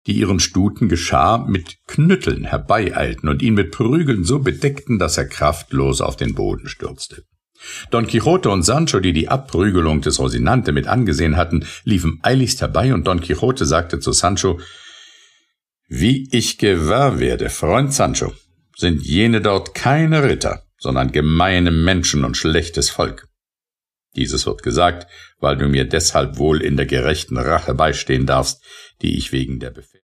die ihren Stuten Geschar mit Knütteln herbeieilten und ihn mit Prügeln so bedeckten, dass er kraftlos auf den Boden stürzte. Don Quixote und Sancho, die die Abprügelung des Rosinante mit angesehen hatten, liefen eiligst herbei, und Don Quixote sagte zu Sancho: »Wie ich gewahr werde, Freund Sancho, sind jene dort keine Ritter, sondern gemeine Menschen und schlechtes Volk. Dieses wird gesagt, weil du mir deshalb wohl in der gerechten Rache beistehen darfst, die ich wegen der